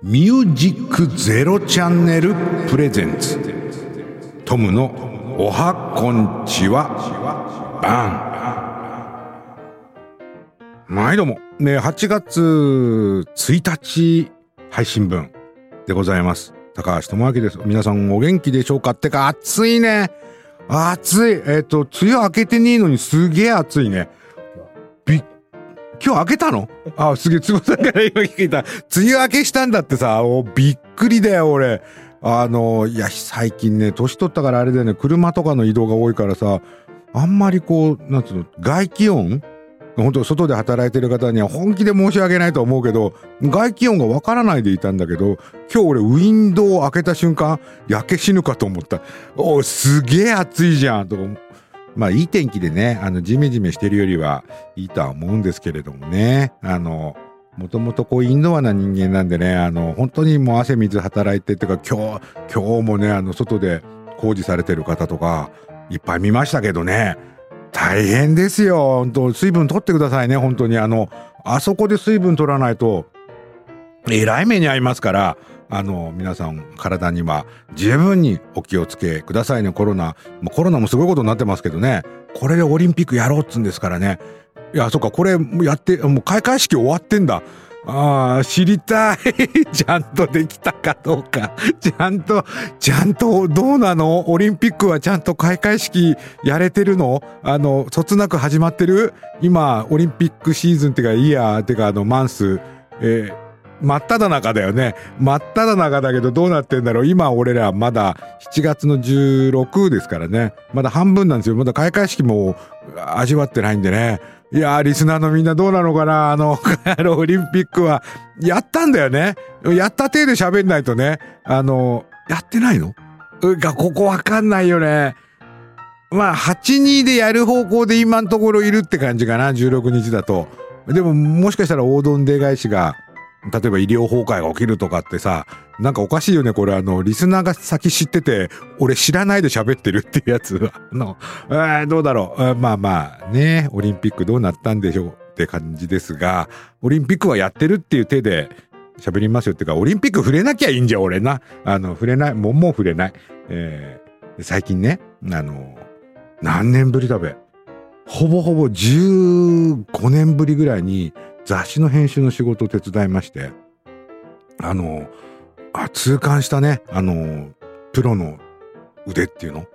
ミュージックゼロチャンネルプレゼンツトムのおはこんちはバン。はいどうもね、8月1日配信分でございます。高橋智明です。皆さんお元気でしょうか。ってか暑いね、暑い。梅雨明けてねえのにすげえ暑いね。今日明けたの？すげえ、つぼさんから今聞いた。梅雨明けしたんだってさ、びっくりだよ、俺。いや、最近ね、年取ったからあれだよね、車とかの移動が多いからさ、あんまりこう、なんつうの、外気温？本当外で働いてる方には本気で申し訳ないと思うけど、外気温がわからないでいたんだけど、今日俺ウィンドウを開けた瞬間、焼け死ぬかと思った。すげえ暑いじゃん、とか。まあいい天気でね、ジメジメしてるよりはいいとは思うんですけれどもね。もともとこうインドアな人間なんでね、本当にもう汗水働いてってか、今日もね、外で工事されてる方とかいっぱい見ましたけどね、大変ですよ。本当水分取ってくださいね。本当にあそこで水分取らないとえらい目に遭いますから、皆さん体には十分にお気をつけくださいね。コロナもすごいことになってますけどね、これでオリンピックやろうっつんですからね。いや、そっか、これやってもう開会式終わってんだ。知りたい。ちゃんとできたかどうか。ちゃんとどうなの？オリンピックはちゃんと開会式やれてるの？そつなく始まってる？今オリンピックシーズンってかイヤーってかマンス、真っ只中だよね。真っ只中だけどどうなってんだろう。今俺らまだ7月の16ですからね。まだ半分なんですよ。まだ開会式も味わってないんでね。いやー、リスナーのみんなどうなのかな。オリンピックはやったんだよね。やった体で喋んないとね。やってないの？ここわかんないよね。まあ8-2でやる方向で今のところいるって感じかな。16日だと。でももしかしたら大どんで返しが、例えば医療崩壊が起きるとかってさ、なんかおかしいよね。これリスナーが先知ってて俺知らないで喋ってるっていうやつはどうだろう。まあね、オリンピックどうなったんでしょうって感じですが、オリンピックはやってるっていう手で喋りますよ。ってかオリンピック触れなきゃいいんじゃ俺な。触れない、もう触れない。最近ね、何年ぶりだべ、ほぼ15年ぶりぐらいに雑誌の編集の仕事を手伝いまして、痛感したね。プロの腕っていうの。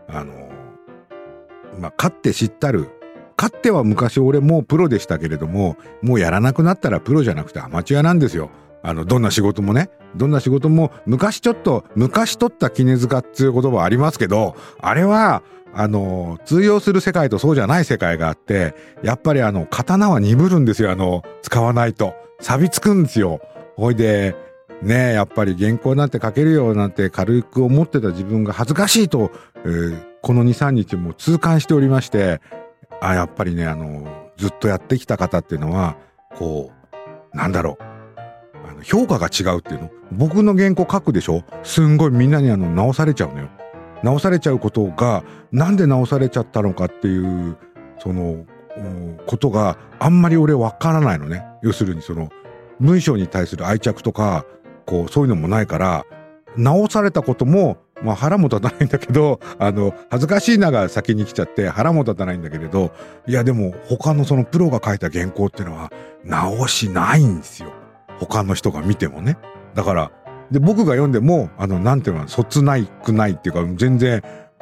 勝って知ったる。勝っては昔俺もうプロでしたけれども、もうやらなくなったらプロじゃなくてアマチュアなんですよ。どんな仕事もね。どんな仕事も昔取った絹塚っていう言葉ありますけど、あれは、通用する世界とそうじゃない世界があって、やっぱり刀は鈍るんですよ。使わないと。錆びつくんですよ。ほいで、ね、やっぱり原稿なんて書けるよなんて軽く思ってた自分が恥ずかしいと、この 2,3 日も痛感しておりまして、やっぱりね、ずっとやってきた方っていうのは、こう、なんだろう。評価が違うっていうの。僕の原稿書くでしょ？すんごいみんなに直されちゃうのよ。直されちゃうことが、なんで直されちゃったのかっていう、ことがあんまり俺わからないのね。要するに文章に対する愛着とか、こう、そういうのもないから、直されたことも、腹も立たないんだけど、恥ずかしいなが先に来ちゃって腹も立たないんだけれど、いやでも他のプロが書いた原稿っていうのは直しないんですよ。他の人が見てもね。だから、で、僕が読んでも、なんていうの、そつないくないっていうか、全然、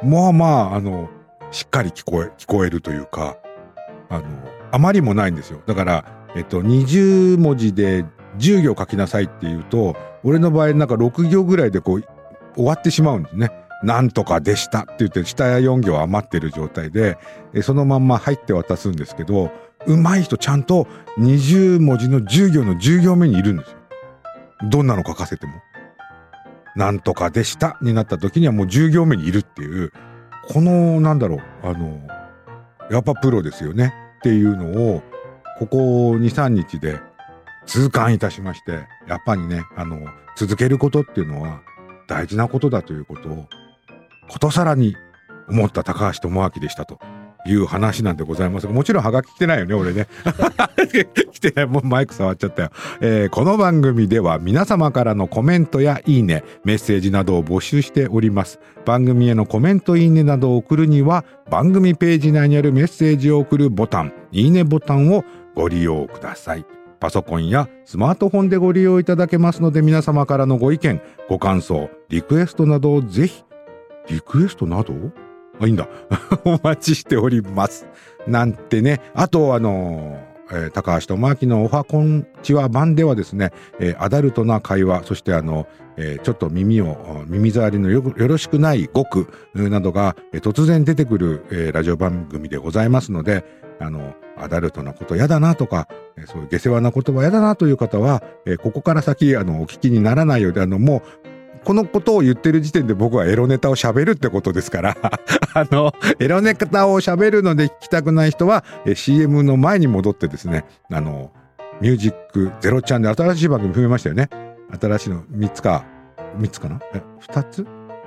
しっかり聞こえるというか、あまりもないんですよ。だから、20文字で10行書きなさいっていうと、俺の場合なんか6行ぐらいでこう、終わってしまうんですね。なんとかでしたって言って、下4行余ってる状態で、そのまんま入って渡すんですけど、上手い人ちゃんと20文字の10行の10行目にいるんですよ。どんなの書かせても。なんとかでしたになった時にはもう10行目にいるっていう、このやっぱプロですよねっていうのをここ 2,3 日で痛感いたしまして、やっぱりね、続けることっていうのは大事なことだということをことさらに思った高橋智明でしたという話なんでございますが、もちろんハガキ来てないよね、俺ね。来てない、もうマイク触っちゃったよ。この番組では皆様からのコメントやいいね、メッセージなどを募集しております。番組へのコメントいいねなどを送るには、番組ページ内にあるメッセージを送るボタン、いいねボタンをご利用ください。パソコンやスマートフォンでご利用いただけますので、皆様からのご意見、ご感想、リクエストなどをぜひ、リクエストなどいいんだ。お待ちしております。なんてね。あと、高橋智明のおはこんちは版ではですね、アダルトな会話、そしてちょっと耳障りのよろしくない語句などが突然出てくる、ラジオ番組でございますので、アダルトなことやだなとか、そういう下世話な言葉やだなという方は、ここから先お聞きにならないようで、もうこのことを言ってる時点で僕はエロネタを喋るってことですからエロネタを喋るので聞きたくない人は CM の前に戻ってですね、ミュージックゼロチャンネル、新しい番組増えましたよね。新しいの3つかな2つ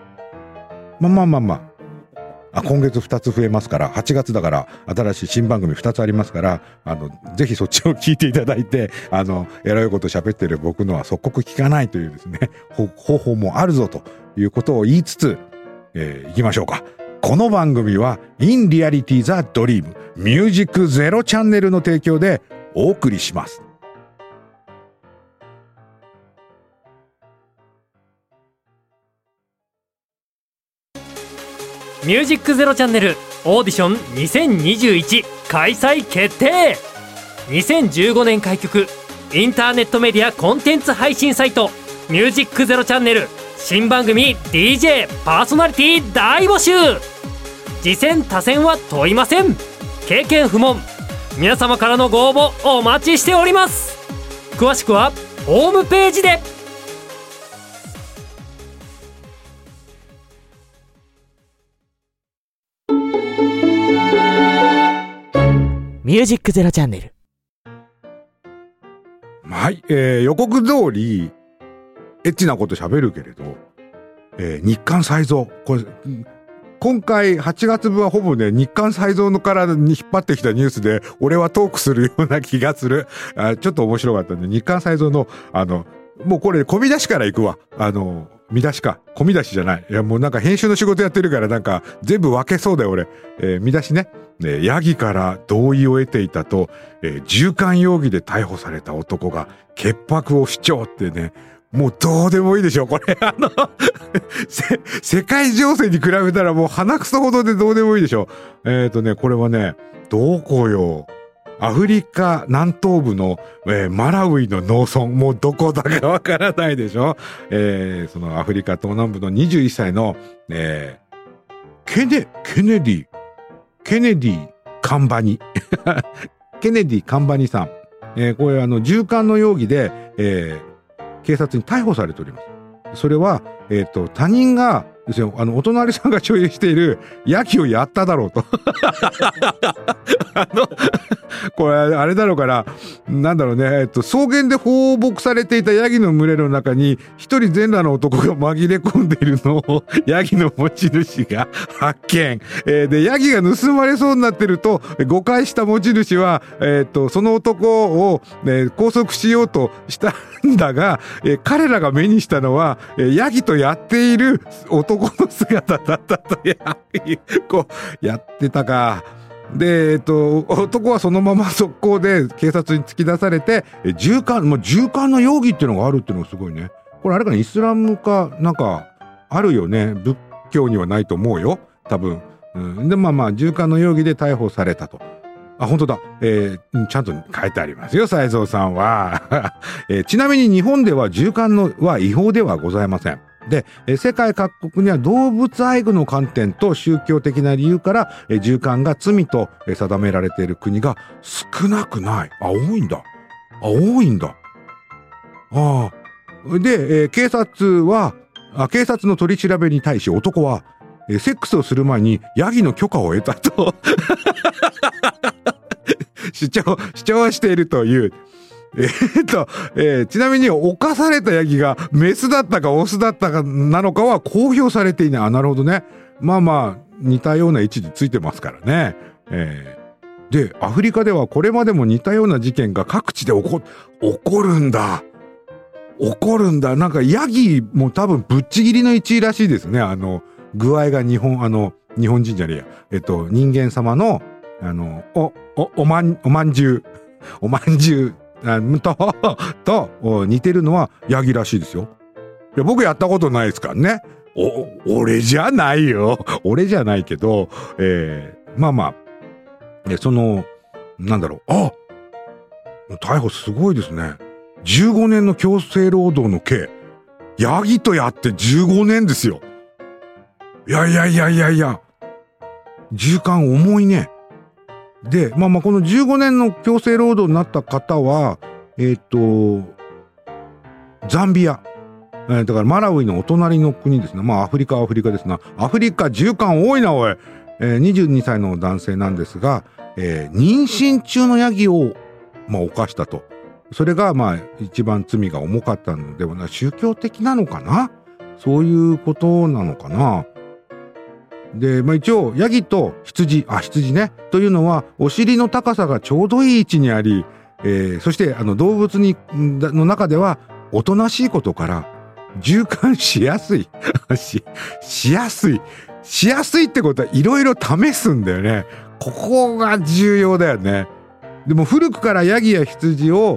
今月2つ増えますから、8月だから新しい新番組2つありますから、ぜひそっちを聞いていただいて、エロいこと喋ってる僕のは即刻聞かないというですね、方法もあるぞということを言いつつ、行きましょうか。この番組は In Reality the Dream ミュージックゼロチャンネルの提供でお送りします。 ミュージックゼロチャンネルオーディション2021開催決定。2015年開局、インターネットメディアコンテンツ配信サイトミュージックゼロチャンネル新番組 DJ パーソナリティ大募集。次戦他戦は問いません。経験不問。皆様からのご応募お待ちしております。詳しくはホームページで。ミュージックゼロチャンネル。 はい、予告通りエッチなこと喋るけれど、日刊再造、これ今回8月分はほぼね、日刊再造のからに引っ張ってきたニュースで俺はトークするような気がする。ちょっと面白かったんで、日刊再造のもうこれ込み出しからいくわ。見出しか。込み出しじゃない。いやもうなんか編集の仕事やってるからなんか全部分けそうだよ俺。見出しね。ヤギから同意を得ていたと、従姦容疑で逮捕された男が潔白を主張ってね、もうどうでもいいでしょこれ。世界情勢に比べたらもう鼻くそほどでどうでもいいでしょ。これはね、どこよ。アフリカ南東部の、マラウイの農村、もうどこだかわからないでしょ。そのアフリカ東南部の21歳の、ケネディカンバニケネディカンバニさん、これ従姦の容疑で、警察に逮捕されております。それは他人がですよ、お隣さんが所有しているヤギをやっただろうとこれあれだろうから、なんだろうね、草原で放牧されていたヤギの群れの中に一人全裸の男が紛れ込んでいるのをヤギの持ち主が発見、でヤギが盗まれそうになってると誤解した持ち主は、その男を、拘束しようとしたんだが、彼らが目にしたのは、ヤギとやっている男の姿だったとこうやってたか。で、男はそのまま速攻で警察に突き出されて、従姦の容疑っていうのがあるっていうのがすごいね。これあれかな、イスラムかなんかあるよね。仏教にはないと思うよ多分。で従姦の容疑で逮捕されたと。あ、本当だ。ちゃんと書いてありますよ、斉蔵さんは。ちなみに日本では従姦は違法ではございません。で、世界各国には動物愛護の観点と宗教的な理由から従姦が罪と定められている国が少なくない。あ、多いんだ。で、警察の取り調べに対し男はセックスをする前にヤギの許可を得たと主張しているという。ちなみに犯されたヤギがメスだったかオスだったかなのかは公表されていない。あ、なるほどね。似たような位置についてますからね。 で、アフリカではこれまでも似たような事件が各地で起こるんだ。なんかヤギも多分ぶっちぎりの1位らしいですね。具合が日本人じゃねえや。人間様の、おまんじゅうと似てるのはヤギらしいですよ。いや、僕やったことないですからね。俺じゃないよ。俺じゃないけど、まあまあ、なんだろう。逮捕すごいですね。15年の強制労働の刑。ヤギとやって15年ですよ。いや。重官重いね。で、まあまあこの15年の強制労働になった方は、ザンビア。だからマラウイのお隣の国ですね。まあアフリカですな。アフリカ重官多いなおい。22歳の男性なんですが、妊娠中のヤギを、まあ犯したと。それがまあ一番罪が重かったのではない。宗教的なのかな？そういうことなのかな。で、まあ一応ヤギと羊ね。というのはお尻の高さがちょうどいい位置にあり、そして動物の中ではおとなしいことから循環しやすいしやすいってことはいろいろ試すんだよね。ここが重要だよね。でも古くからヤギや羊を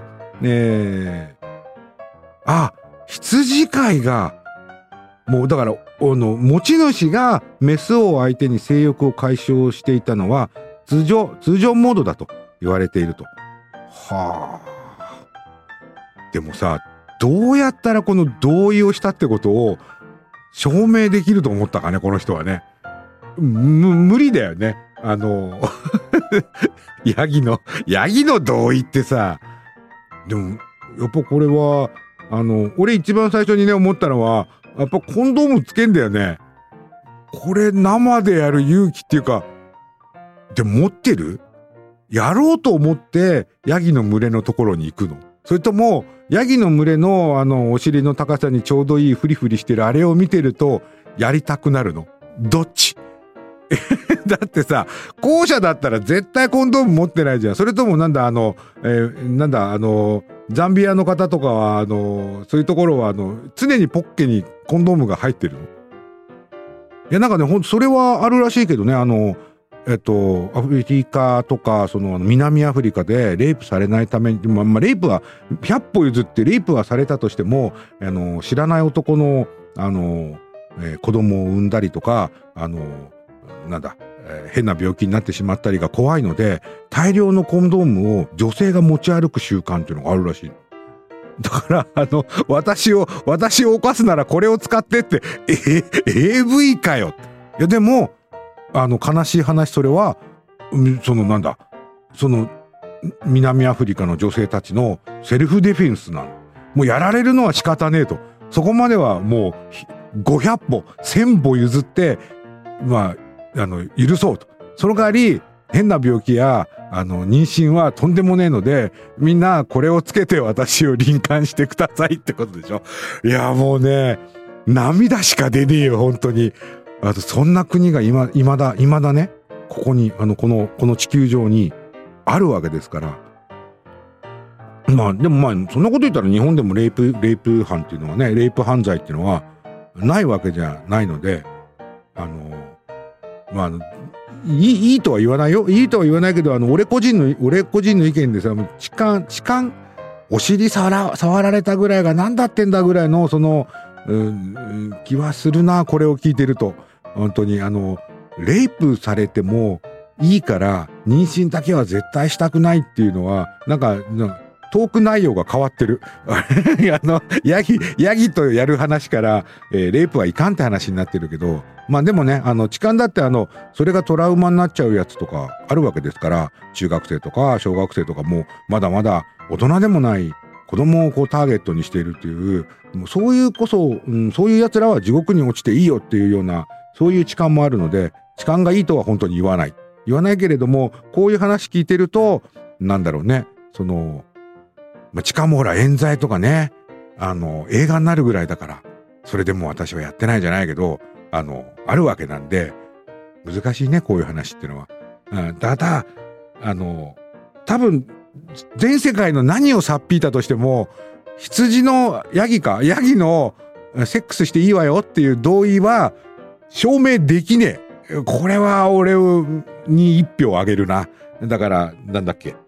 羊飼いがもうだから持ち主がメスを相手に性欲を解消していたのは通常モードだと言われていると。はあ。でもさ、どうやったらこの同意をしたってことを証明できると思ったかね、この人はね。無理だよね。ヤギの同意ってさ。でもやっぱこれは俺一番最初にね思ったのはやっぱコンドームつけんだよね。これ生でやる勇気っていうか、で持ってる？やろうと思ってヤギの群れのところに行くの？それともヤギの群れのお尻の高さにちょうどいいフリフリしてるあれを見てるとやりたくなるの？どっち？だってさ、後者だったら絶対コンドーム持ってないじゃん。それともザンビアの方とかはそういうところは常にポッケにコンドームが入ってるの？いや、なんかね、それはあるらしいけどね。アフリカとか南アフリカでレイプされないために、レイプは100歩譲ってレイプはされたとしても知らない男の子供を産んだりとか変な病気になってしまったりが怖いので、大量のコンドームを女性が持ち歩く習慣っていうのがあるらしい。だから私を犯すならこれを使ってって、AV かよ。いやでも悲しい話、それは南アフリカの女性たちのセルフディフェンスなの。もうやられるのは仕方ねえと。そこまではもう500歩1000歩譲って許そうと。その代わり変な病気や妊娠はとんでもねえので、みんなこれをつけて私を臨間してくださいってことでしょ。いやもうね、涙しか出ねえよ本当に。そんな国が未だね、ここにこの地球上にあるわけですから。まあでもそんなこと言ったら日本でもレイプ犯っていうのはね、レイプ犯罪っていうのはないわけじゃないので、いいとは言わないよ。いいとは言わないけど、俺個人の意見でさ、痴漢、お尻触られたぐらいが何だってんだぐらいの気はするな、これを聞いてると。本当にレイプされてもいいから妊娠だけは絶対したくないっていうのはトーク内容が変わってる。ヤギとやる話からレイプはいかんって話になってるけど、まあでもね、痴漢だってそれがトラウマになっちゃうやつとかあるわけですから、中学生とか小学生とかもまだまだ大人でもない子供をターゲットにしているっていう、そういう奴らは地獄に落ちていいよっていうような、そういう痴漢もあるので、痴漢がいいとは本当に言わないけれども、こういう話聞いてるとなんだろうね、痴漢もほら冤罪とかね、映画になるぐらいだから、それでも私はやってないじゃないけど、あるわけなんで、難しいね、こういう話っていうのは。 ただ多分全世界の何をさっぴいたとしても羊のヤギのセックスしていいわよっていう同意は証明できねえ。これは俺に1票あげるな。だからなんだっけ、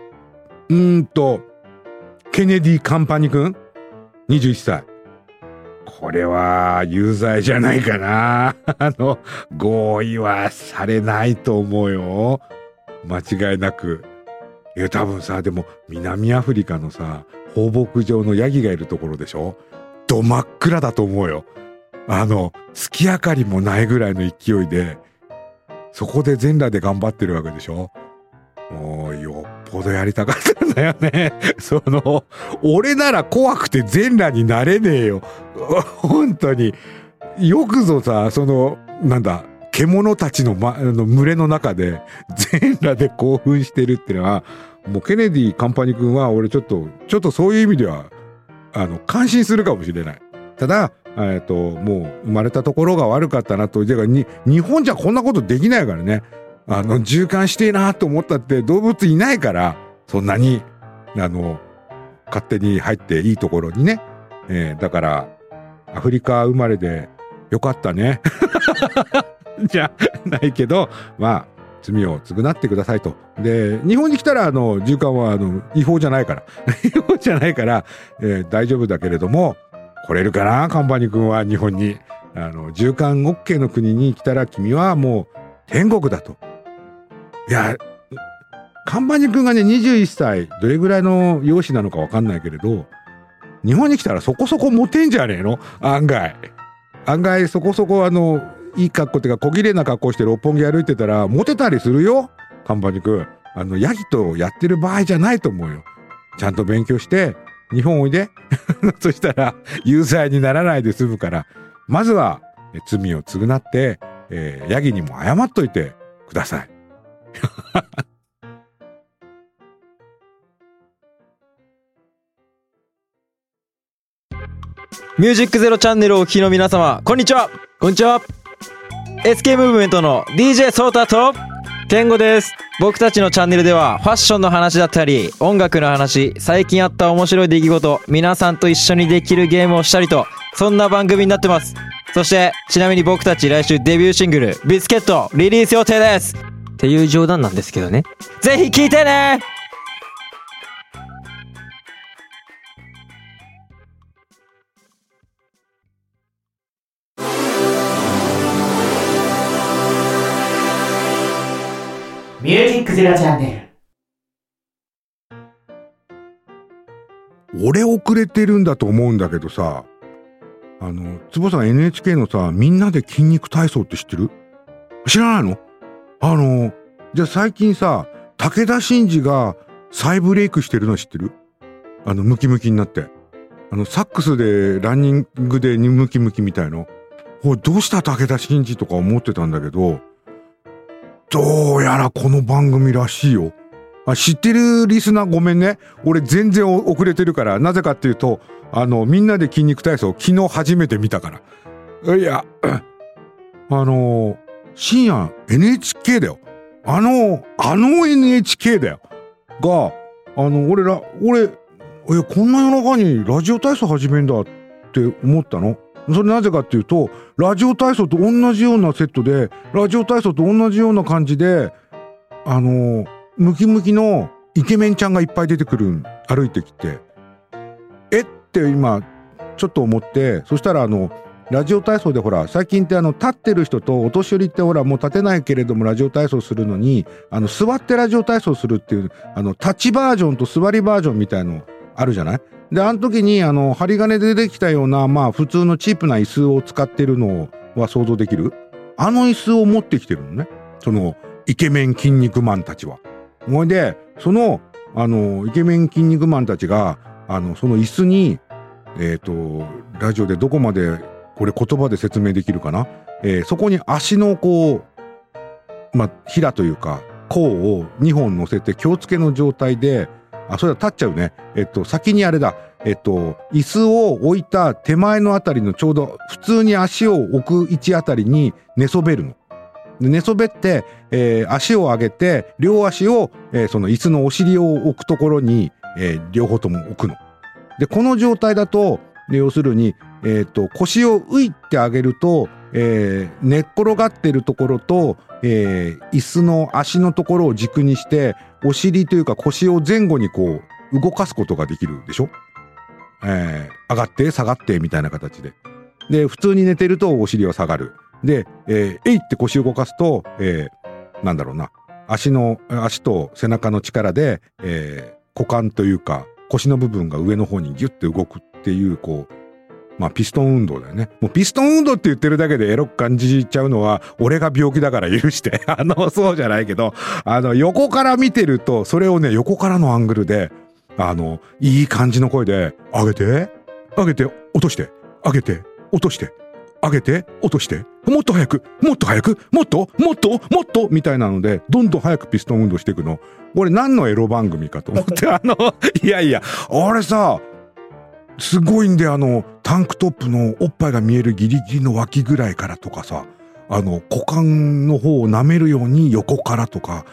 ケネディ・カンパニ君21歳、これは有罪じゃないかな。合意はされないと思うよ、間違いなく。いや多分さ、でも南アフリカのさ放牧場のヤギがいるところでしょ、ど真っ暗だと思うよ。月明かりもないぐらいの勢いでそこで全裸で頑張ってるわけでしょ。もうよっぽどやりたかったんだよね。俺なら怖くて全裸になれねえよ。本当に。よくぞさ、獣たちの、群れの中で全裸で興奮してるってのは、もうケネディ・カンパニ君は俺ちょっとそういう意味では、感心するかもしれない。ただ、もう生まれたところが悪かったなと。日本じゃこんなことできないからね。循環してえなと思ったって動物いないから、そんなに、勝手に入っていいところにね。だから、アフリカ生まれでよかったね。じゃないけど、まあ、罪を償ってくださいと。で、日本に来たら、循環は、違法じゃないから。違法じゃないから、大丈夫だけれども、来れるかな、カンパニ君は日本に。循環 OK の国に来たら君はもう天国だと。いや、カンパニ君がね、21歳、どれぐらいの容姿なのかわかんないけれど、日本に来たらそこそこモテんじゃねえの？案外そこそこいい格好っていうか小綺麗な格好して六本木歩いてたらモテたりするよ、カンパニ君。ヤギとやってる場合じゃないと思うよ。ちゃんと勉強して日本おいで。そしたら有罪にならないで済むから、まずは罪を償って、ヤギにも謝っといてください。 ミュージックゼロチャンネルをお聞きの皆様、こんにちは。 こんにちは。 SK ムーブメントの DJ ソータと健吾です。 僕たちのチャンネルではファッションの話だったり音楽の話、最近あった面白い出来事、皆さんと一緒にできるゲームをしたりと、そんな番組になってます。そしてちなみに僕たち来週デビューシングルビスケットリリース予定ですっていう冗談なんですけどね。 ぜひ聴いてね。 ミュージックゼロチャンネル。俺遅れてるんだと思うんだけどさ、坪さん NHK のさ、みんなで筋肉体操って知ってる？知らないの？じゃあ最近さ、武田真治が再ブレイクしてるの知ってる？ムキムキになって。サックスでランニングでムキムキみたいの。どうした武田真治とか思ってたんだけど、どうやらこの番組らしいよ。知ってるリスナーごめんね。俺全然遅れてるから。なぜかっていうと、みんなで筋肉体操昨日初めて見たから。いや、深夜 NHK だよ。NHK だよ。が、俺、こんな夜中にラジオ体操始めんだって思ったの。それなぜかっていうと、ラジオ体操と同じようなセットで、ラジオ体操と同じような感じで、ムキムキのイケメンちゃんがいっぱい出てくる、歩いてきて、って今、ちょっと思って、そしたらラジオ体操でほら、最近って立ってる人とお年寄りってほら、もう立てないけれどもラジオ体操するのに、座ってラジオ体操するっていう、立ちバージョンと座りバージョンみたいのあるじゃない？で、時に針金で出てきたような、まあ普通のチープな椅子を使ってるのは想像できる？椅子を持ってきてるのね。その、イケメン筋肉マンたちは。ほいで、その、イケメン筋肉マンたちが、その椅子に、ラジオでどこまで、これ言葉で説明できるかな？そこに足のこう、平というか、甲を2本乗せて気をつけの状態で、それは立っちゃうね。先にあれだ。椅子を置いた手前のあたりのちょうど普通に足を置く位置あたりに寝そべるの。 で寝そべって、足を上げて両足を、その椅子のお尻を置くところに、両方とも置くの。でこの状態だと要するに、腰を浮いてあげると、寝っ転がってるところと、椅子の足のところを軸にしてお尻というか腰を前後にこう動かすことができるでしょ。上がって下がってみたいな形で。で普通に寝てるとお尻は下がる。で、えいって腰を動かすと、なんだろうな、足と背中の力で、股間というか腰の部分が上の方にギュッて動くっていうこうまあピストン運動だよね。もうピストン運動って言ってるだけでエロく感じちゃうのは俺が病気だから許してそうじゃないけど横から見てるとそれをね横からのアングルでいい感じの声で上げて上げて落として上げて落として上げて落としてもっと早くもっと早くもっともっともっとみたいなのでどんどん早くピストン運動していくの。俺何のエロ番組かと思っていやいや俺さすごいんでタンクトップのおっぱいが見えるギリギリの脇ぐらいからとかさ股間の方を舐めるように横からとか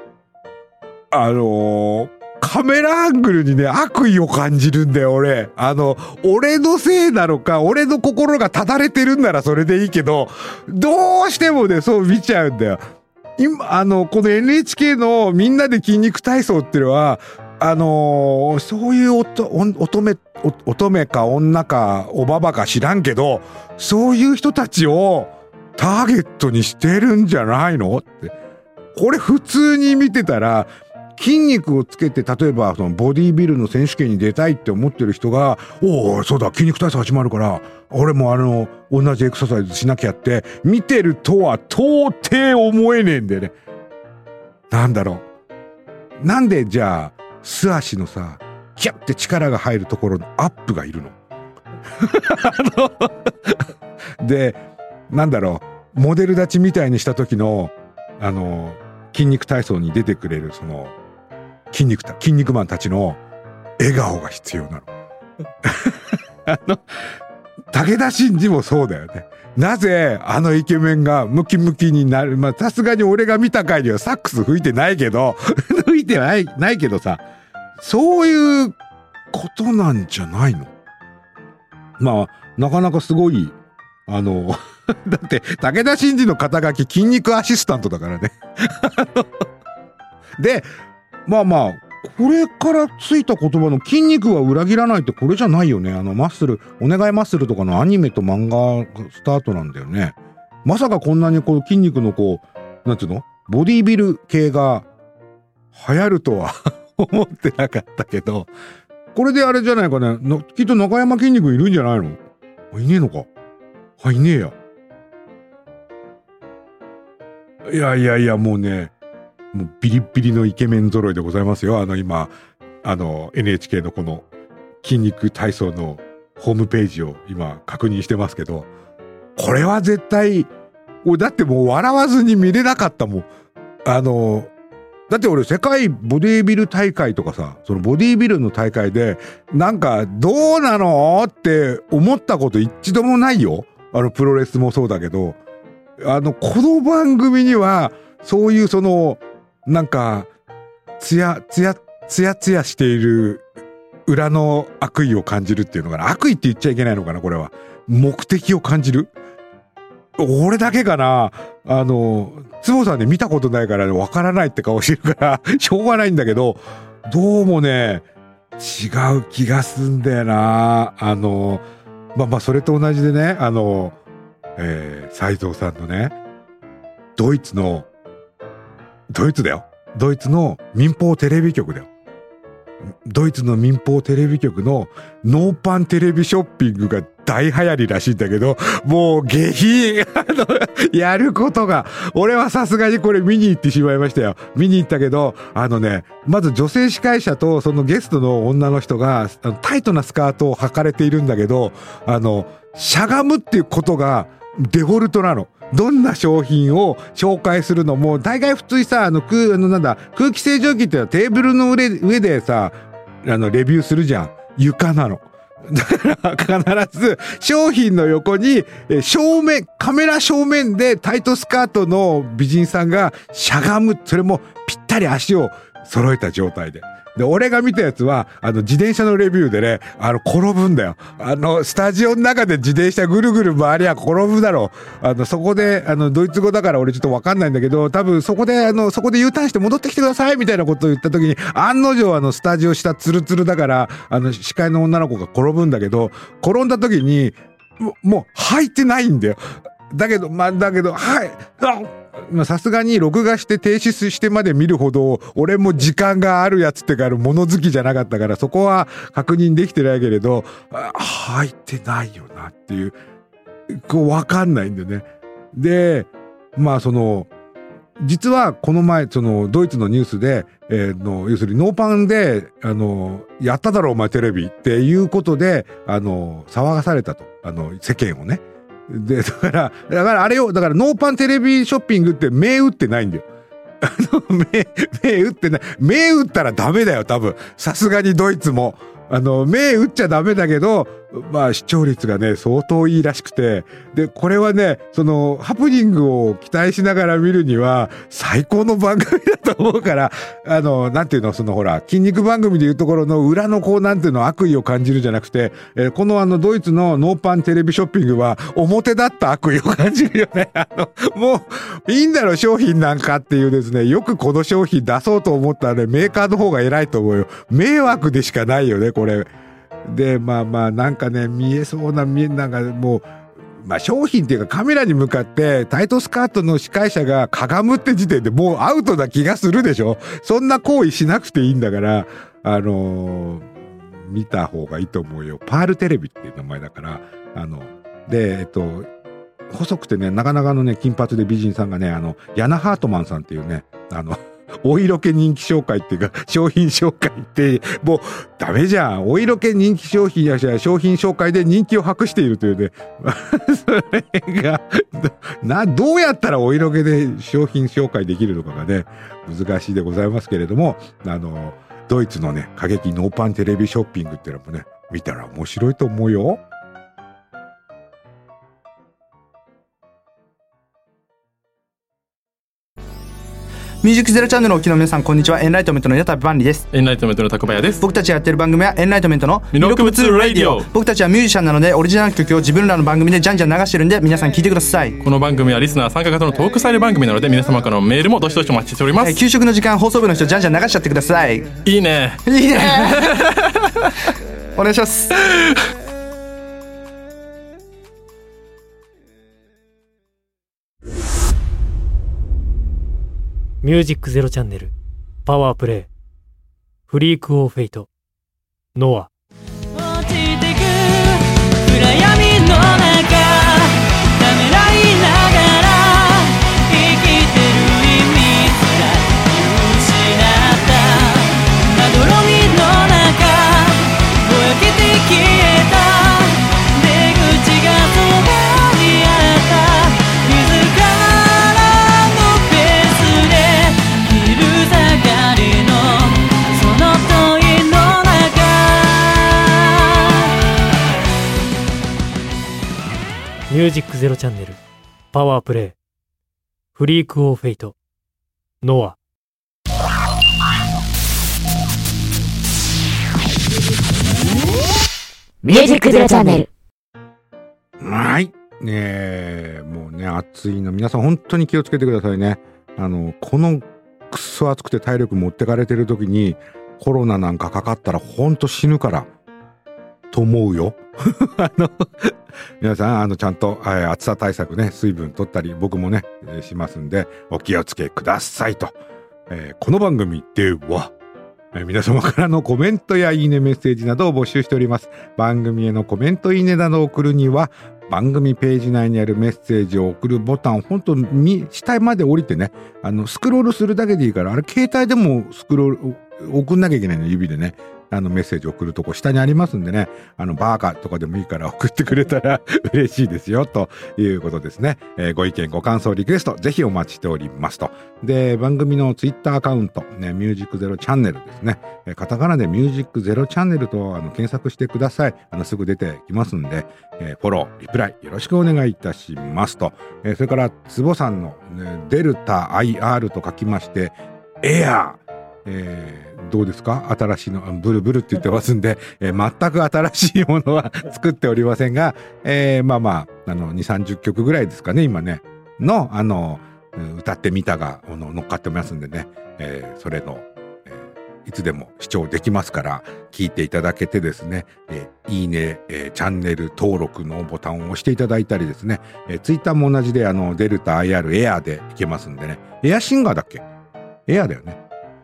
カメラアングルにね悪意を感じるんだよ俺。俺のせいなのか俺の心がただれてるんならそれでいいけどどうしてもねそう見ちゃうんだよ。今この NHK のみんなで筋肉体操っていうのはそういう乙女か女かおばばか知らんけどそういう人たちをターゲットにしてるんじゃないのって。これ普通に見てたら筋肉をつけて例えばそのボディービルの選手権に出たいって思ってる人がおおそうだ筋肉体操始まるから俺も同じエクササイズしなきゃって見てるとは到底思えねえんだよね。なんだろうなんでじゃあ素足のさキャッて力が入るところのアップがいるのでなんだろうモデル立ちみたいにした時の筋肉体操に出てくれるその筋肉マンたちの笑顔が必要なの武田真治もそうだよね。なぜイケメンがムキムキになる。まあさすがに俺が見た回にはサックス吹いてないけど吹いてないけどさそういうことなんじゃないの。まあなかなかすごいだって武田真治の肩書き筋肉アシスタントだからねでまあこれからついた言葉の筋肉は裏切らないってこれじゃないよね。マッスルお願いマッスルとかのアニメと漫画スタートなんだよね。まさかこんなにこう筋肉のこうなんていうのボディービル系が流行るとは思ってなかったけどこれであれじゃないかね。きっと中山筋肉いるんじゃないの。いねえのか。いねえや。いやもうねもうビリビリのイケメン揃いでございますよ。今NHK のこの筋肉体操のホームページを今確認してますけどこれは絶対だってもう笑わずに見れなかったもん。だって俺世界ボディービル大会とかさそのボディービルの大会でなんかどうなのって思ったこと一度もないよ。プロレスもそうだけどこの番組にはそういうそのなんかツヤしている裏の悪意を感じるっていうのかな。悪意って言っちゃいけないのかなこれは。目的を感じる。俺だけかな坪さんね見たことないからわからないって顔してるからしょうがないんだけどどうもね違う気がすんだよな。まあそれと同じでね斉藤さんのねドイツだよ。ドイツの民放テレビ局だよ。ドイツの民放テレビ局のノーパンテレビショッピングが大流行りらしいんだけどもう下品やることが俺はさすがにこれ見に行ってしまいましたよ。見に行ったけどまず女性司会者とそのゲストの女の人がタイトなスカートを履かれているんだけどしゃがむっていうことがデフォルトなの。どんな商品を紹介するのも大概普通にさ空気清浄機ってテーブルの上でさレビューするじゃん。床なの。 だから必ず商品の横にカメラ正面でタイトスカートの美人さんがしゃがむ。それもぴったり足を揃えた状態で。で、俺が見たやつは、自転車のレビューでね、転ぶんだよ。スタジオの中で自転車ぐるぐる回りゃ転ぶだろう。そこで、ドイツ語だから俺ちょっとわかんないんだけど、多分そこで U ターンして戻ってきてくださいみたいなことを言った時に、案の定スタジオ下ツルツルだから、司会の女の子が転ぶんだけど、転んだ時に、もう履いてないんだよ。だけど、はい。さすがに録画して停止してまで見るほど俺も時間があるやつってか物好きじゃなかったからそこは確認できてないけれど入ってないよなっていう分かんないんだよね。で実はこの前ドイツのニュースで、要するにノーパンでやっただろお前テレビっていうことで騒がされたと世間をね。で、だからあれよ、だからノーパンテレビショッピングって銘打ってないんだよ。銘打ってない。銘打ったらダメだよ、多分。さすがにドイツも。銘打っちゃダメだけど、視聴率がね、相当いいらしくて。で、これはね、ハプニングを期待しながら見るには、最高の番組だと思うから、なんていうの、ほら、筋肉番組でいうところの裏のなんていうの、悪意を感じるじゃなくて、このドイツのノーパンテレビショッピングは、表だった悪意を感じるよね。もう、いいんだろ、商品なんかっていうですね、よくこの商品出そうと思ったらね、メーカーの方が偉いと思うよ。迷惑でしかないよね、これ。で、なんかね、見えそうな、なんかもう、商品っていうかカメラに向かってタイトスカートの司会者がかがむって時点でもうアウトな気がするでしょ。そんな行為しなくていいんだから、見た方がいいと思うよ。パールテレビっていう名前だから、で、細くてね、なかなかのね、金髪で美人さんがね、ヤナ・ハートマンさんっていうね、お色気人気紹介っていうか、商品紹介って、もう、ダメじゃん。お色気人気商品や商品紹介で人気を博しているというね。それが、どうやったらお色気で商品紹介できるのかがね、難しいでございますけれども、ドイツのね、過激ノーパンテレビショッピングっていうのもね、見たら面白いと思うよ。 ミュージックゼロチャンネルをお聞きの皆さんこんにちは。エンライトメントの矢田万里です。 エンライトメントの高林です。 僕たちがやってる番組はエンライトメントの魅力物ラディオ。 僕たちはミュージシャンなのでオリジナル曲を自分らの番組でじゃんじゃん流してるんで皆さん聞いてください。 この番組はリスナー参加型のトークスタイル番組なので皆様からのメールもどしどしお待ちしております。 給食の時間放送部の人じゃんじゃん流しちゃってください。 いいねいいねお願いします。 ミュージックゼロチャンネルパワープレイフリークオーフェイトノア。 落ちてく暗闇の中ためらいながら生きてる意味すら見失ったまどろみの中ぼやけて消えた出口がそばにあった自らのペースで昼下がりのその問いの中ミュージックゼロチャンネルパワープレイフリークオーフェイトノア。 ミュージックゼロチャンネル。 はい。もうね、暑いの。皆さん本当に気をつけてくださいね。このくっそ暑くて体力持ってかれてる時にコロナなんかかかったら本当死ぬから。と思うよ。皆さん、ちゃんと、暑さ対策ね、水分取ったり、僕もね、しますんで、お気をつけくださいと。この番組では、皆様からのコメントやいいねメッセージなどを募集しております。番組へのコメントいいねなどを送るには、番組ページ内にあるメッセージを送るボタン、本当に下まで降りてね、スクロールするだけでいいから、あれ携帯でもスクロール、送んなきゃいけないの、指でね。 メッセージ送るとこ下にありますんでね、バーカとかでもいいから送ってくれたら嬉しいですよ、ということですね。ご意見、ご感想、リクエスト、ぜひお待ちしておりますと。で、番組のツイッターアカウント、ね、ミュージックゼロチャンネルですね。カタカナでミュージックゼロチャンネルと検索してください。すぐ出てきますんで、フォロー、リプライ、よろしくお願いいたしますと。それから、つぼさんの、ね、デルタ IR と書きまして、エアー、どうですか？新しいの、ブルブルって言ってますんで、全く新しいものは作っておりませんが、まあまあ、2、30曲ぐらいですかね、今ね、の、歌ってみたが乗っかってますんでね、それの、いつでも視聴できますから、聞いていただけてですね、いいね、チャンネル登録のボタンを押していただいたりですね、ツイッターも同じで、デルタ IR エアーでいけますんでね、エアシンガーだっけ？エアーだよね。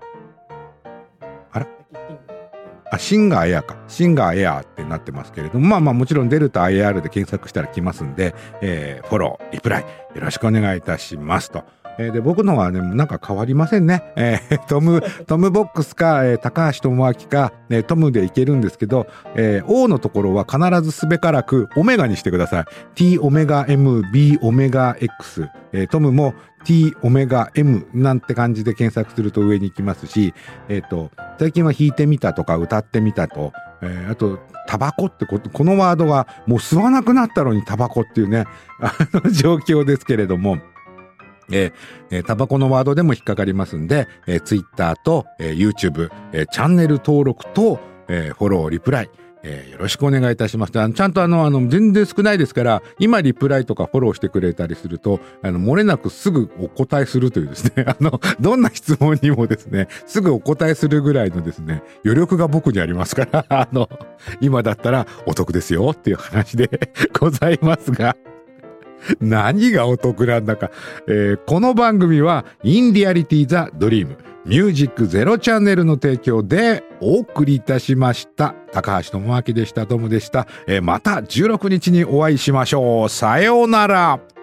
シンガーエアか。シンガーエアってなってますけれども、まあまあもちろんデルタ IR で検索したら来ますんで、フォロー、リプライ、よろしくお願いいたしますと。で、僕のはね、なんか変わりませんね。トムボックスか、高橋智明か、トムでいけるんですけど、O のところは必ずすべからくオメガにしてください。T オメガ M、B オメガ X、トムも T オメガ M なんて感じで検索すると上に行きますし、最近は弾いてみたとか歌ってみたと、あと、タバコってこのワードがもう吸わなくなったのにタバコっていうね、状況ですけれども、タバコのワードでも引っかかりますんで、Twitter と、YouTube、チャンネル登録と、フォロー、リプライ、よろしくお願いいたします。ちゃんと全然少ないですから、今リプライとかフォローしてくれたりすると、漏れなくすぐお答えするというですね、どんな質問にもですね、すぐお答えするぐらいのですね、余力が僕にありますから、今だったらお得ですよっていう話でございますが、何がお得なんだか、この番組は In Reality the Dream ミュージックゼロチャンネルの提供でお送りいたしました。高橋智明でした。どうもでした。また16日にお会いしましょう。さようなら。